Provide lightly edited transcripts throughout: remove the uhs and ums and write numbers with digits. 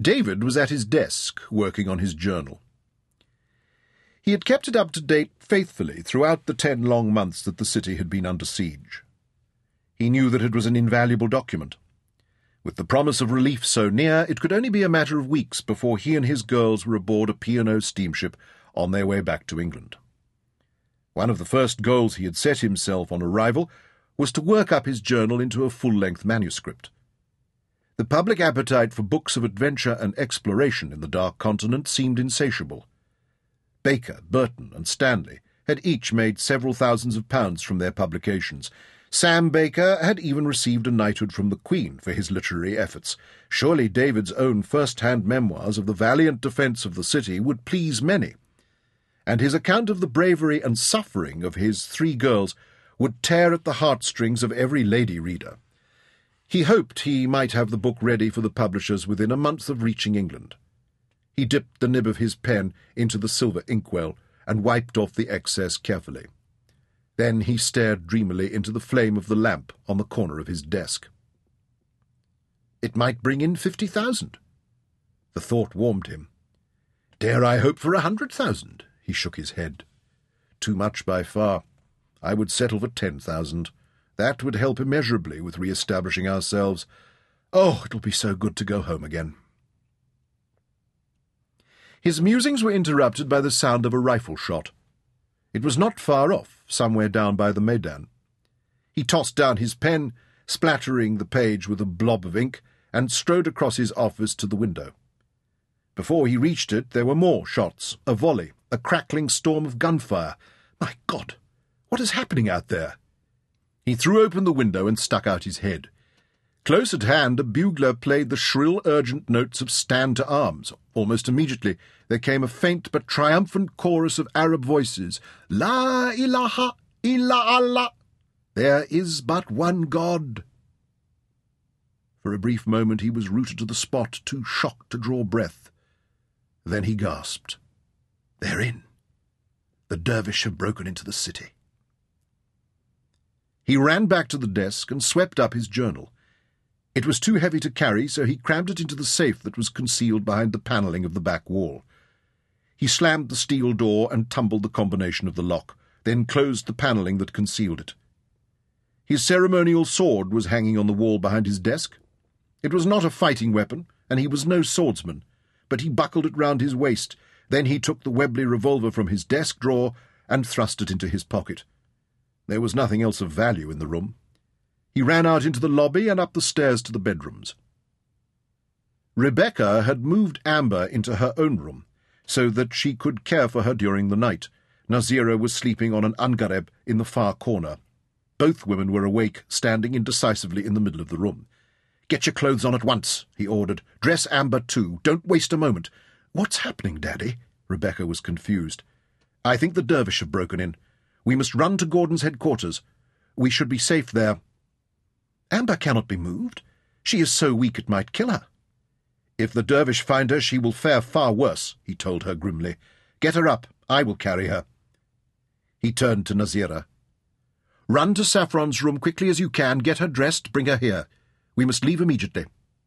David was at his desk, working on his journal. He had kept it up to date faithfully throughout the 10 long months that the city had been under siege. He knew that it was an invaluable document. With the promise of relief so near, it could only be a matter of weeks before he and his girls were aboard a P&O steamship on their way back to England. One of the first goals he had set himself on arrival was to work up his journal into a full-length manuscript. The public appetite for books of adventure and exploration in the Dark Continent seemed insatiable. Baker, Burton, and Stanley had each made several thousands of pounds from their publications. Sam Baker had even received a knighthood from the Queen for his literary efforts. Surely David's own first-hand memoirs of the valiant defence of the city would please many, and his account of the bravery and suffering of his 3 girls would tear at the heartstrings of every lady reader. He hoped he might have the book ready for the publishers within a month of reaching England. He dipped the nib of his pen into the silver inkwell and wiped off the excess carefully. Then he stared dreamily into the flame of the lamp on the corner of his desk. It might bring in 50,000. The thought warmed him. Dare I hope for 100,000? He shook his head. Too much by far. I would settle for 10,000. That would help immeasurably with re-establishing ourselves. Oh, it'll be so good to go home again. His musings were interrupted by the sound of a rifle shot. It was not far off, somewhere down by the Maidan. He tossed down his pen, splattering the page with a blob of ink, and strode across his office to the window. Before he reached it, there were more shots, a volley, a crackling storm of gunfire. My God, what is happening out there? He threw open the window and stuck out his head. Close at hand, a bugler played the shrill, urgent notes of Stand to Arms. Almost immediately, there came a faint but triumphant chorus of Arab voices. La ilaha illa Allah. There is but one God. For a brief moment he was rooted to the spot, too shocked to draw breath. Then he gasped. They're in. The dervish have broken into the city. He ran back to the desk and swept up his journal. It was too heavy to carry, so he crammed it into the safe that was concealed behind the panelling of the back wall. He slammed the steel door and tumbled the combination of the lock, then closed the panelling that concealed it. His ceremonial sword was hanging on the wall behind his desk. It was not a fighting weapon, and he was no swordsman, but he buckled it round his waist. Then he took the Webley revolver from his desk drawer and thrust it into his pocket. There was nothing else of value in the room. He ran out into the lobby and up the stairs to the bedrooms. Rebecca had moved Amber into her own room, so that she could care for her during the night. Nazira was sleeping on an angareb in the far corner. Both women were awake, standing indecisively in the middle of the room. "Get your clothes on at once," he ordered. "Dress Amber too. Don't waste a moment." "What's happening, Daddy?" Rebecca was confused. "I think the dervish have broken in. We must run to Gordon's headquarters. We should be safe there." "Amber cannot be moved. She is so weak it might kill her." "If the dervish find her, she will fare far worse," he told her grimly. "Get her up. I will carry her." He turned to Nazira. "Run to Saffron's room quickly as you can. Get her dressed. Bring her here. We must leave immediately."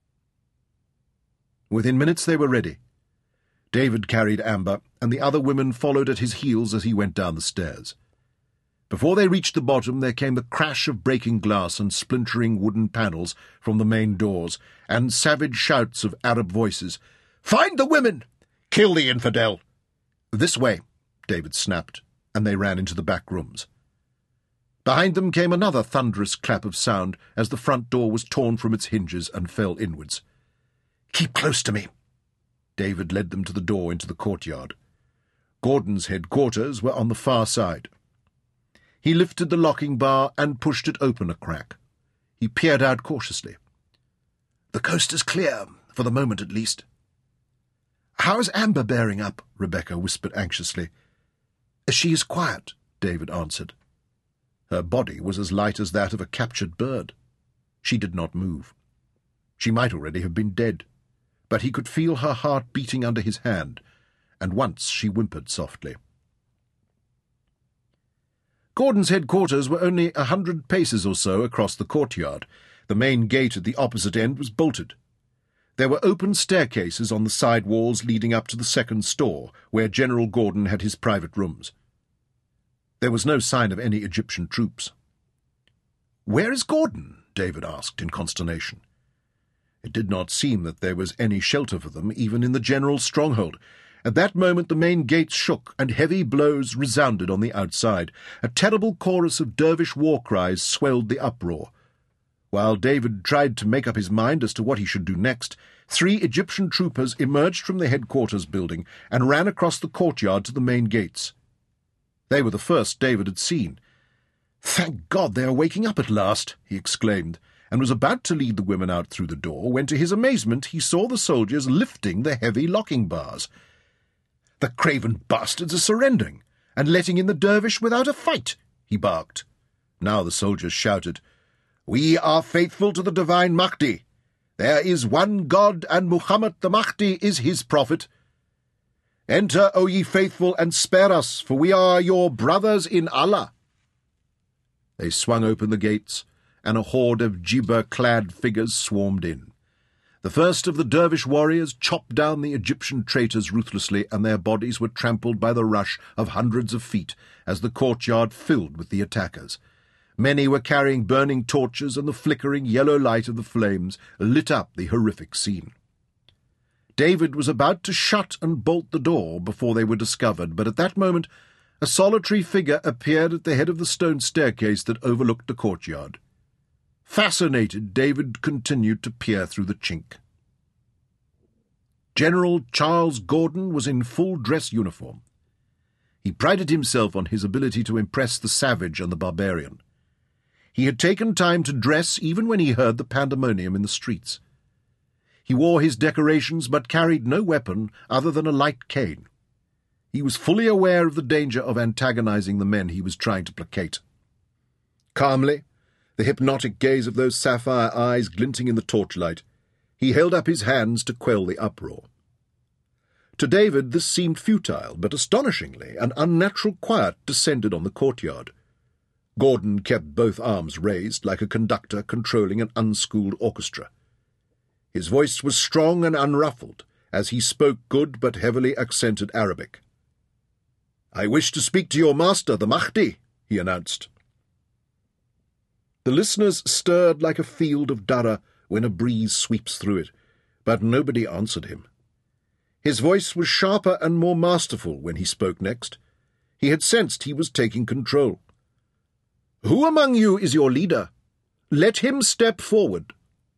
Within minutes they were ready. David carried Amber, and the other women followed at his heels as he went down the stairs. Before they reached the bottom, there came the crash of breaking glass and splintering wooden panels from the main doors, and savage shouts of Arab voices. "Find the women! Kill the infidel!" "This way," David snapped, and they ran into the back rooms. Behind them came another thunderous clap of sound as the front door was torn from its hinges and fell inwards. "Keep close to me." David led them to the door into the courtyard. Gordon's headquarters were on the far side. He lifted the locking bar and pushed it open a crack. He peered out cautiously. "The coast is clear, for the moment at least." "How is Amber bearing up?" Rebecca whispered anxiously. "She is quiet," David answered. Her body was as light as that of a captured bird. She did not move. She might already have been dead, but he could feel her heart beating under his hand, and once she whimpered softly. Gordon's headquarters were only 100 paces or so across the courtyard. The main gate at the opposite end was bolted. There were open staircases on the side walls leading up to the second store, where General Gordon had his private rooms. There was no sign of any Egyptian troops. "Where is Gordon?" David asked in consternation. It did not seem that there was any shelter for them, even in the general's stronghold. At that moment the main gates shook, and heavy blows resounded on the outside. A terrible chorus of dervish war cries swelled the uproar. While David tried to make up his mind as to what he should do next, 3 Egyptian troopers emerged from the headquarters building and ran across the courtyard to the main gates. They were the first David had seen. "Thank God they are waking up at last," he exclaimed, and was about to lead the women out through the door when, to his amazement, he saw the soldiers lifting the heavy locking bars. "The craven bastards are surrendering, and letting in the dervish without a fight," he barked. Now the soldiers shouted, "We are faithful to the divine Mahdi. There is one God, and Muhammad the Mahdi is his prophet. Enter, O ye faithful, and spare us, for we are your brothers in Allah." They swung open the gates, and a horde of jibba-clad figures swarmed in. The first of the dervish warriors chopped down the Egyptian traitors ruthlessly, and their bodies were trampled by the rush of hundreds of feet as the courtyard filled with the attackers. Many were carrying burning torches, and the flickering yellow light of the flames lit up the horrific scene. David was about to shut and bolt the door before they were discovered, but at that moment a solitary figure appeared at the head of the stone staircase that overlooked the courtyard. Fascinated, David continued to peer through the chink. General Charles Gordon was in full dress uniform. He prided himself on his ability to impress the savage and the barbarian. He had taken time to dress even when he heard the pandemonium in the streets. He wore his decorations but carried no weapon other than a light cane. He was fully aware of the danger of antagonizing the men he was trying to placate. Calmly, the hypnotic gaze of those sapphire eyes glinting in the torchlight, he held up his hands to quell the uproar. To David this seemed futile, but astonishingly an unnatural quiet descended on the courtyard. Gordon kept both arms raised, like a conductor controlling an unschooled orchestra. His voice was strong and unruffled, as he spoke good but heavily accented Arabic. "I wish to speak to your master, the Mahdi," he announced. The listeners stirred like a field of durra when a breeze sweeps through it, but nobody answered him. His voice was sharper and more masterful when he spoke next. He had sensed he was taking control. "Who among you is your leader? Let him step forward."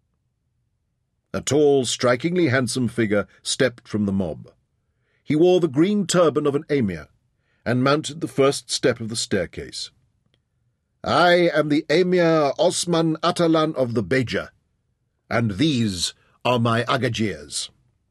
A tall, strikingly handsome figure stepped from the mob. He wore the green turban of an emir, and mounted the first step of the staircase. "I am the Emir Osman Atalan of the Beja, and these are my Agajirs."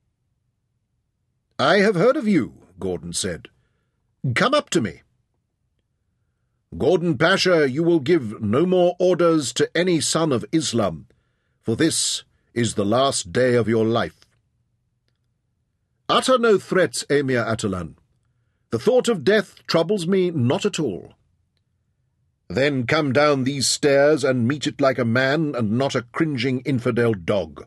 "I have heard of you," Gordon said. "Come up to me." "Gordon Pasha, you will give no more orders to any son of Islam, for this is the last day of your life." "Utter no threats, Emir Atalan. The thought of death troubles me not at all." "Then come down these stairs and meet it like a man and not a cringing infidel dog."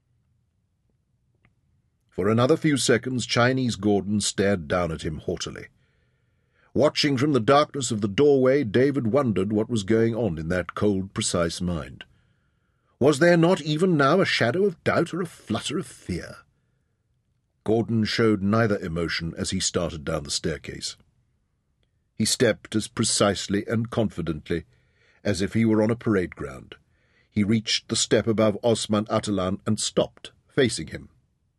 For another few seconds Chinese Gordon stared down at him haughtily. Watching from the darkness of the doorway, David wondered what was going on in that cold, precise mind. Was there not even now a shadow of doubt or a flutter of fear? Gordon showed neither emotion as he started down the staircase. He stepped as precisely and confidently as if he were on a parade ground. He reached the step above Osman Atalan and stopped, facing him.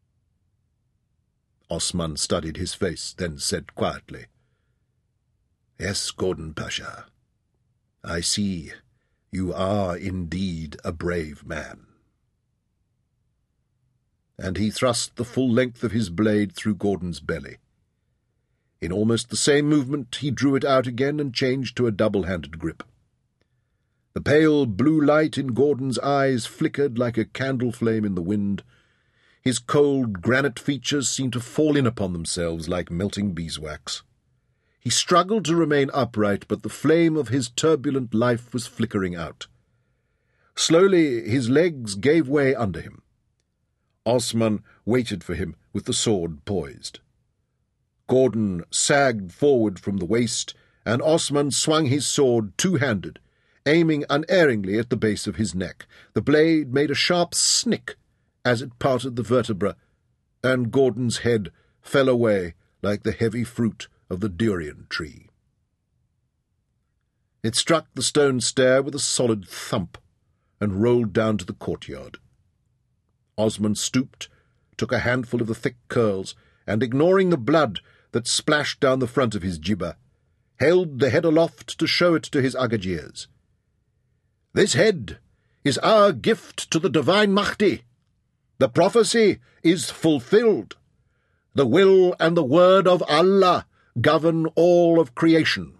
Osman studied his face, then said quietly, "Yes, Gordon Pasha, I see you are indeed a brave man." And he thrust the full length of his blade through Gordon's belly. In almost the same movement he drew it out again and changed to a double-handed grip. The pale blue light in Gordon's eyes flickered like a candle flame in the wind. His cold granite features seemed to fall in upon themselves like melting beeswax. He struggled to remain upright, but the flame of his turbulent life was flickering out. Slowly his legs gave way under him. Osman waited for him with the sword poised. Gordon sagged forward from the waist, and Osman swung his sword two-handed, aiming unerringly at the base of his neck. The blade made a sharp snick as it parted the vertebra, and Gordon's head fell away like the heavy fruit of the durian tree. It struck the stone stair with a solid thump and rolled down to the courtyard. Osman stooped, took a handful of the thick curls, and, ignoring the blood that splashed down the front of his jibba, held the head aloft to show it to his agajirs. "This head is our gift to the divine Mahdi. The prophecy is fulfilled. The will and the word of Allah govern all of creation."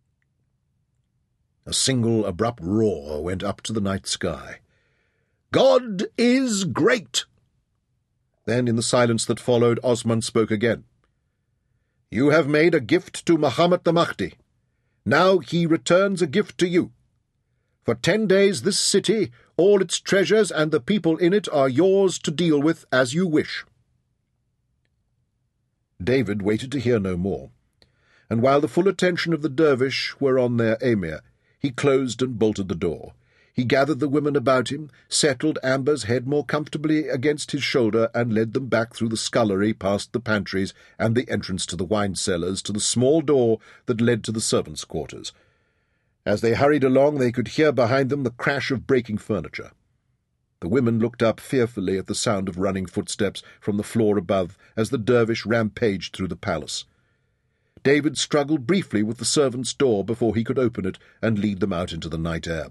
A single abrupt roar went up to the night sky. "God is great!" Then, in the silence that followed, Osman spoke again. "You have made a gift to Muhammad the Mahdi. Now he returns a gift to you. For 10 days this city, all its treasures and the people in it are yours to deal with as you wish." David waited to hear no more, and while the full attention of the dervish were on their emir, he closed and bolted the door. He gathered the women about him, settled Amber's head more comfortably against his shoulder, and led them back through the scullery, past the pantries and the entrance to the wine cellars, to the small door that led to the servants' quarters. As they hurried along, they could hear behind them the crash of breaking furniture. The women looked up fearfully at the sound of running footsteps from the floor above as the dervish rampaged through the palace. David struggled briefly with the servants' door before he could open it and lead them out into the night air.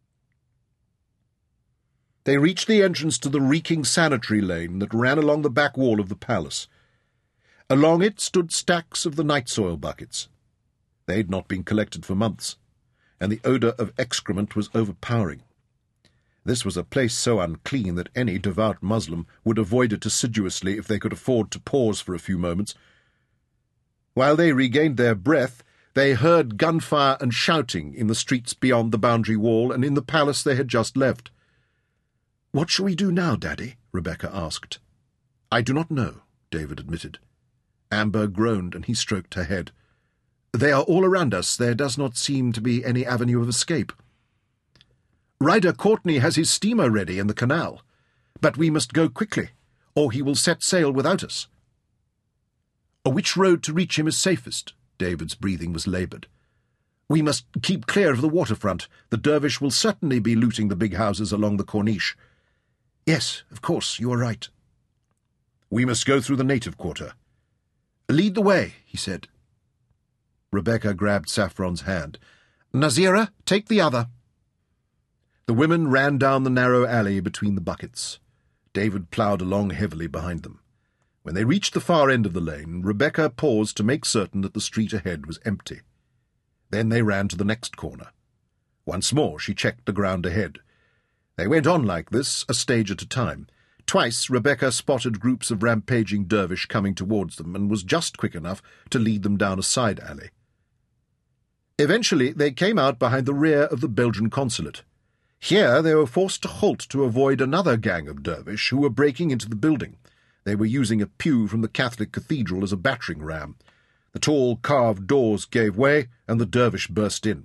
They reached the entrance to the reeking sanitary lane that ran along the back wall of the palace. Along it stood stacks of the night-soil buckets. They had not been collected for months, and the odour of excrement was overpowering. This was a place so unclean that any devout Muslim would avoid it assiduously if they could afford to pause for a few moments. While they regained their breath, they heard gunfire and shouting in the streets beyond the boundary wall and in the palace they had just left. "What shall we do now, Daddy?" Rebecca asked. "I do not know," David admitted. Amber groaned, and he stroked her head. "They are all around us. There does not seem to be any avenue of escape. Ryder Courtney has his steamer ready in the canal, but we must go quickly, or he will set sail without us." "Which road to reach him is safest?" David's breathing was laboured. "We must keep clear of the waterfront. The dervish will certainly be looting the big houses along the Corniche." "Yes, of course, you are right." "We must go through the native quarter." "Lead the way," he said. Rebecca grabbed Saffron's hand. "Nazira, take the other." The women ran down the narrow alley between the buckets. David ploughed along heavily behind them. When they reached the far end of the lane, Rebecca paused to make certain that the street ahead was empty. Then they ran to the next corner. Once more she checked the ground ahead. They went on like this, a stage at a time. Twice Rebecca spotted groups of rampaging dervish coming towards them, and was just quick enough to lead them down a side alley. Eventually they came out behind the rear of the Belgian consulate. Here they were forced to halt to avoid another gang of dervish who were breaking into the building. They were using a pew from the Catholic cathedral as a battering ram. The tall carved doors gave way, and the dervish burst in.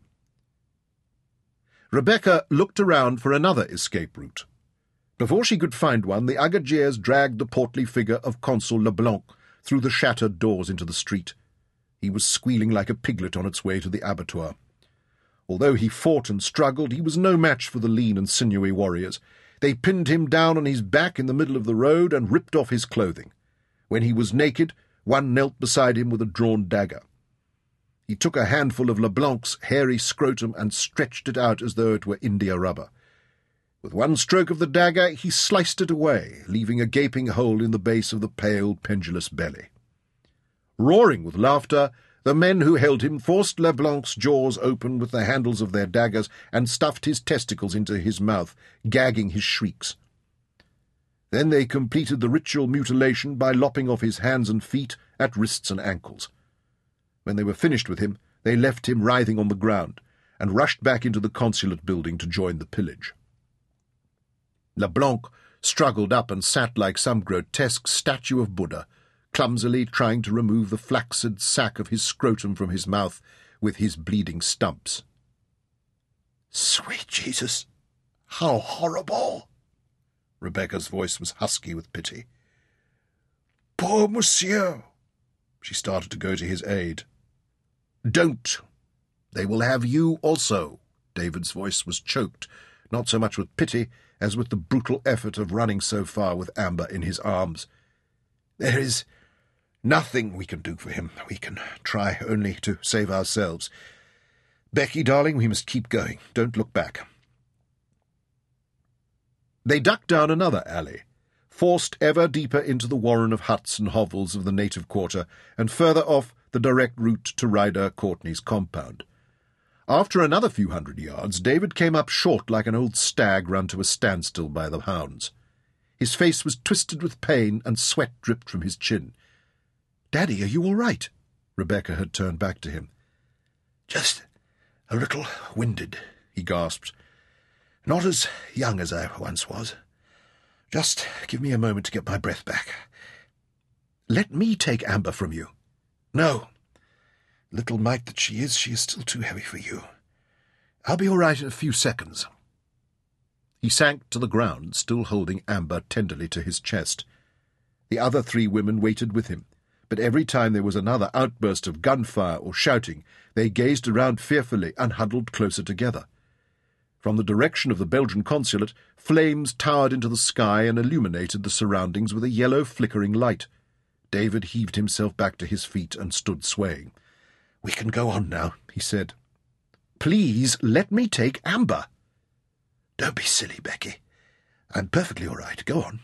Rebecca looked around for another escape route. Before she could find one, the agajirs dragged the portly figure of Consul Leblanc through the shattered doors into the street. He was squealing like a piglet on its way to the abattoir. Although he fought and struggled, he was no match for the lean and sinewy warriors. They pinned him down on his back in the middle of the road and ripped off his clothing. When he was naked, one knelt beside him with a drawn dagger. He took a handful of Leblanc's hairy scrotum and stretched it out as though it were India rubber. With one stroke of the dagger he sliced it away, leaving a gaping hole in the base of the pale, pendulous belly. Roaring with laughter, the men who held him forced Leblanc's jaws open with the handles of their daggers and stuffed his testicles into his mouth, gagging his shrieks. Then they completed the ritual mutilation by lopping off his hands and feet at wrists and ankles. When they were finished with him, they left him writhing on the ground and rushed back into the consulate building to join the pillage. Leblanc struggled up and sat like some grotesque statue of Buddha, clumsily trying to remove the flaccid sack of his scrotum from his mouth with his bleeding stumps. "Sweet Jesus, how horrible!" Rebecca's voice was husky with pity. "Poor monsieur!" She started to go to his aid. "Don't! They will have you also." David's voice was choked, not so much with pity as with the brutal effort of running so far with Amber in his arms. "There is nothing we can do for him. We can try only to save ourselves. Becky, darling, we must keep going. Don't look back." They ducked down another alley, forced ever deeper into the warren of huts and hovels of the native quarter, and further off the direct route to Ryder Courtney's compound. After another few hundred yards, David came up short like an old stag run to a standstill by the hounds. His face was twisted with pain, and sweat dripped from his chin. "Daddy, are you all right?" Rebecca had turned back to him. "Just a little winded," he gasped. "Not as young as I once was. Just give me a moment to get my breath back." "Let me take Amber from you." "No. Little mite that she is still too heavy for you. I'll be all right in a few seconds." He sank to the ground, still holding Amber tenderly to his chest. The other 3 women waited with him, but every time there was another outburst of gunfire or shouting, they gazed around fearfully and huddled closer together. From the direction of the Belgian consulate, flames towered into the sky and illuminated the surroundings with a yellow flickering light. David heaved himself back to his feet and stood swaying. "We can go on now," he said. "Please, let me take Amber." "Don't be silly, Becky. I'm perfectly all right. Go on."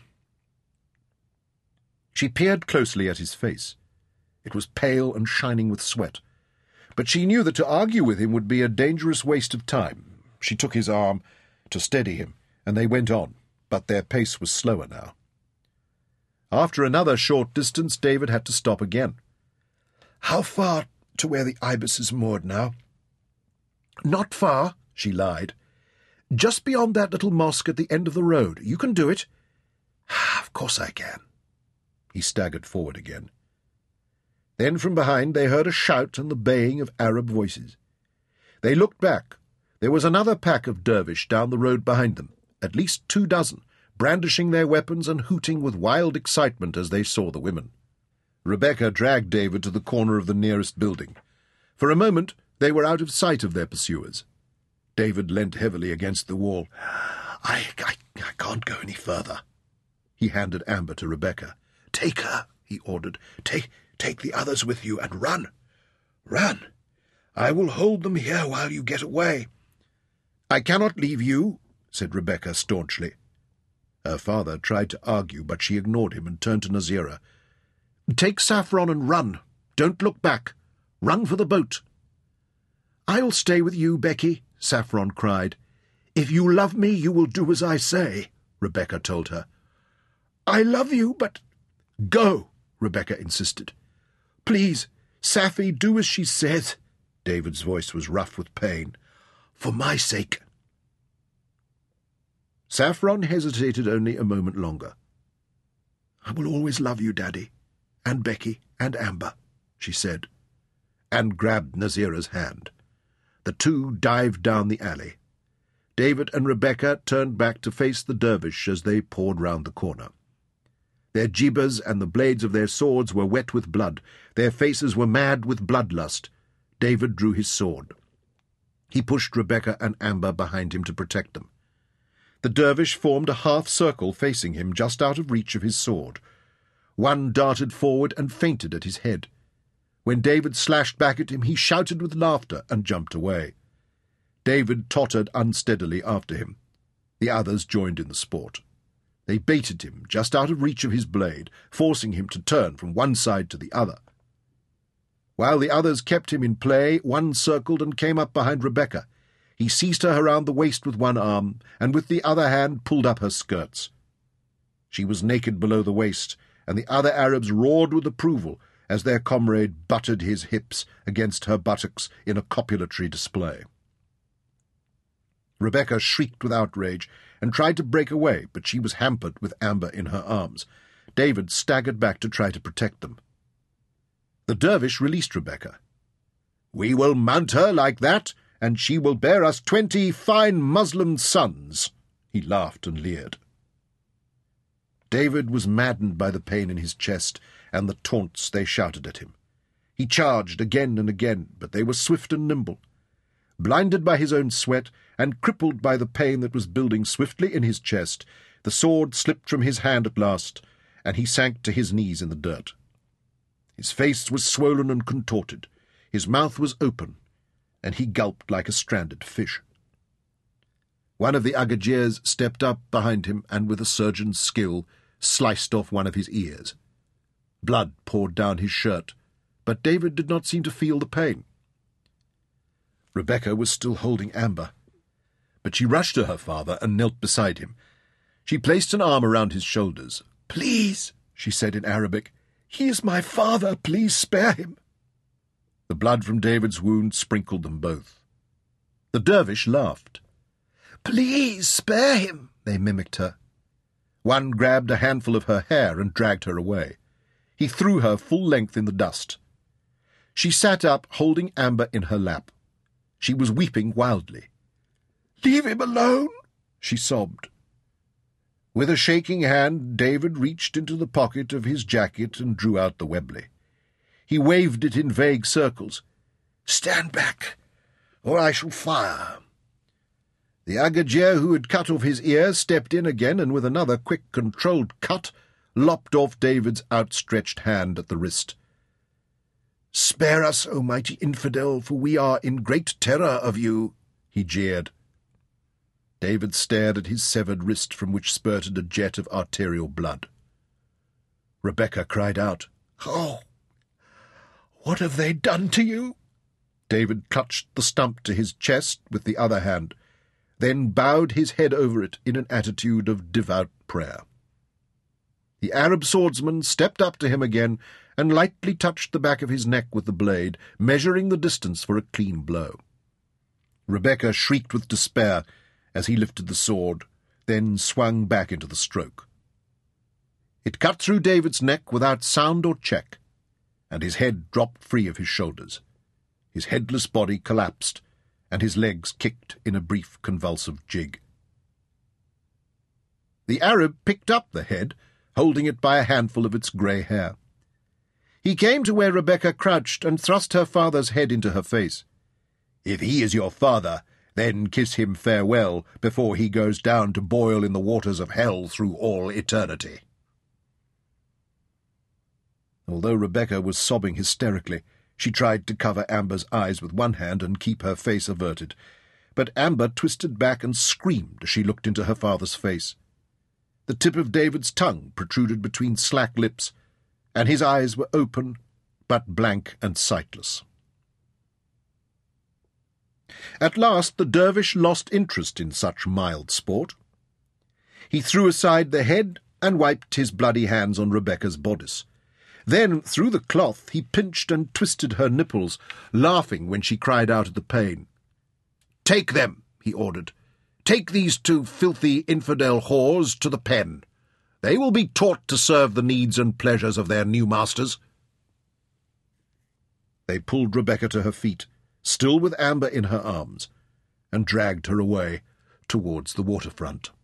She peered closely at his face. It was pale and shining with sweat. But she knew that to argue with him would be a dangerous waste of time. She took his arm to steady him, and they went on, but their pace was slower now. After another short distance, David had to stop again. "How far to where the Ibis is moored now?" "Not far," she lied. "Just beyond that little mosque at the end of the road. You can do it." "Of course I can." He staggered forward again. Then from behind they heard a shout and the baying of Arab voices. They looked back. There was another pack of dervish down the road behind them, at least 2 dozen, brandishing their weapons and hooting with wild excitement as they saw the women. Rebecca dragged David to the corner of the nearest building. For a moment they were out of sight of their pursuers. David leant heavily against the wall. I can't go any further." He handed Amber to Rebecca. "Take her," he ordered. Take the others with you and run. Run. I will hold them here while you get away." "I cannot leave you," said Rebecca staunchly. Her father tried to argue, but she ignored him and turned to Nazira. "Take Saffron and run. Don't look back. Run for the boat." "I'll stay with you, Becky," Saffron cried. "If you love me, you will do as I say," Rebecca told her. "I love you, but—" "Go," Rebecca insisted. "Please, Safi, do as she says." David's voice was rough with pain. "For my sake." Saffron hesitated only a moment longer. "I will always love you, Daddy, and Becky, and Amber," she said, and grabbed Nazira's hand. The 2 dived down the alley. David and Rebecca turned back to face the dervish as they poured round the corner. Their jibbas and the blades of their swords were wet with blood. Their faces were mad with bloodlust. David drew his sword. He pushed Rebecca and Amber behind him to protect them. The dervish formed a half-circle facing him just out of reach of his sword. One darted forward and feinted at his head. When David slashed back at him, he shouted with laughter and jumped away. David tottered unsteadily after him. The others joined in the sport. They baited him just out of reach of his blade, forcing him to turn from one side to the other. While the others kept him in play, one circled and came up behind Rebecca. He seized her around the waist with one arm, and with the other hand pulled up her skirts. She was naked below the waist, and the other Arabs roared with approval as their comrade butted his hips against her buttocks in a copulatory display. Rebecca shrieked with outrage and tried to break away, but she was hampered with Amber in her arms. David staggered back to try to protect them. The dervish released Rebecca. "We will mount her like that, and she will bear us 20 fine Muslim sons," he laughed and leered. David was maddened by the pain in his chest and the taunts they shouted at him. He charged again and again, but they were swift and nimble. Blinded by his own sweat, and crippled by the pain that was building swiftly in his chest, the sword slipped from his hand at last, and he sank to his knees in the dirt. His face was swollen and contorted, his mouth was open, and he gulped like a stranded fish. One of the Agajirs stepped up behind him and, with a surgeon's skill, sliced off one of his ears. Blood poured down his shirt, but David did not seem to feel the pain. Rebecca was still holding Amber, but she rushed to her father and knelt beside him. She placed an arm around his shoulders. "Please," she said in Arabic, "he is my father. Please spare him." The blood from David's wound sprinkled them both. The dervish laughed. "Please spare him," they mimicked her. One grabbed a handful of her hair and dragged her away. He threw her full length in the dust. She sat up, holding Amber in her lap. She was weeping wildly. "Leave him alone," she sobbed. With a shaking hand, David reached into the pocket of his jacket and drew out the Webley. He waved it in vague circles. "Stand back, or I shall fire." The Agajir who had cut off his ear stepped in again, and with another quick, controlled cut, lopped off David's outstretched hand at the wrist. "Spare us, O mighty infidel, for we are in great terror of you," he jeered. David stared at his severed wrist, from which spurted a jet of arterial blood. Rebecca cried out, "Oh, what have they done to you?" David clutched the stump to his chest with the other hand, then bowed his head over it in an attitude of devout prayer. The Arab swordsman stepped up to him again and lightly touched the back of his neck with the blade, measuring the distance for a clean blow. Rebecca shrieked with despair as he lifted the sword, then swung back into the stroke. It cut through David's neck without sound or check, and his head dropped free of his shoulders. His headless body collapsed, and his legs kicked in a brief convulsive jig. The Arab picked up the head, holding it by a handful of its grey hair. He came to where Rebecca crouched and thrust her father's head into her face. "If he is your father, then kiss him farewell before he goes down to boil in the waters of hell through all eternity." Although Rebecca was sobbing hysterically, she tried to cover Amber's eyes with one hand and keep her face averted, but Amber twisted back and screamed as she looked into her father's face. The tip of David's tongue protruded between slack lips, and his eyes were open, but blank and sightless. At last the dervish lost interest in such mild sport. He threw aside the head and wiped his bloody hands on Rebecca's bodice. Then, through the cloth, he pinched and twisted her nipples, laughing when she cried out at the pain. "Take them," he ordered. "Take these 2 filthy infidel whores to the pen. They will be taught to serve the needs and pleasures of their new masters." They pulled Rebecca to her feet, still with Amber in her arms, and dragged her away towards the waterfront.